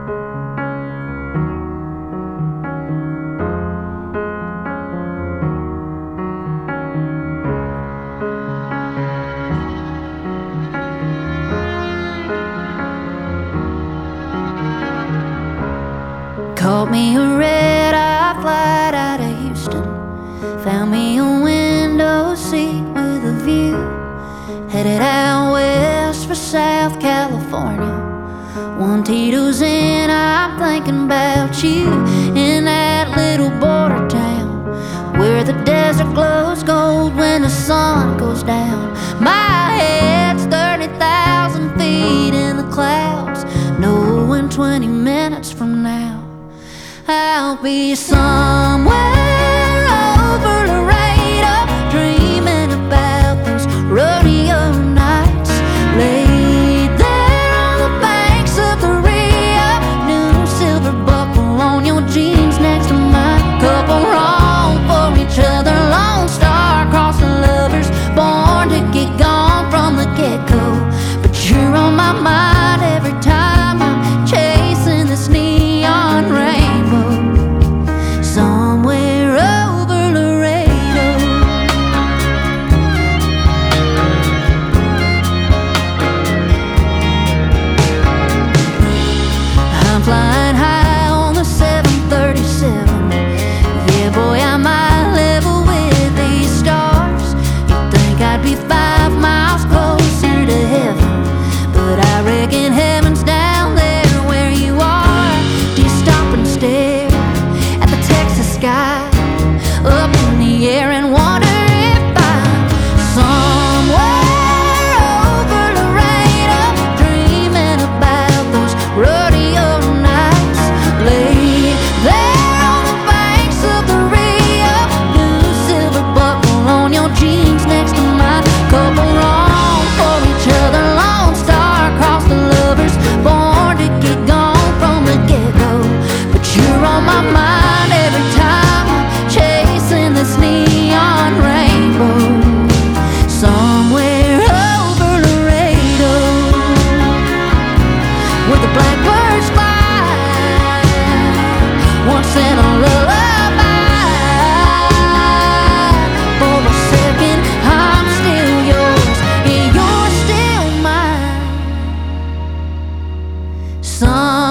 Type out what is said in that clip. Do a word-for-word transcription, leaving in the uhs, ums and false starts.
Caught me a red-eye flight out of Houston. Found me a window seat with a view. Headed out west for South California. One Tito's in, I'm thinking about you. In that little border town where the desert glows gold when the sun goes down. My head's thirty thousand feet in the clouds, knowing twenty minutes from now I'll be somewhere over Laredo, dreaming about those rodeo nights. Laid there on the banks of the Rio, new silver buckle on your jeans next to mine. Couple wrong for each other, Lone Star across the lovers, born to get gone from the get-go. But you're on my mind every time I'm chasing this neon rainbow. Somewhere over Laredo. I'm flying high on the seven thirty-seven. Yeah, boy, I might level with these stars. You'd think I'd be five miles closer to heaven, but I reckon heaven's down there where you are. Do you stop and stare at the Texas sky up in the air and wonder if I'm somewhere over Laredo, dreaming about those rodeo nights. Laid there on the banks of the Rio, new silver buckle on your jeans next to mine. Couple wrong for each other, Lone Star across the lovers, born to get gone from the get-go. But you're on my mind every time I'm chasing this neon rainbow. Somewhere over Laredo, where the blackbirds fly, once in a lullaby. For a second I'm still yours, and you're still mine. Some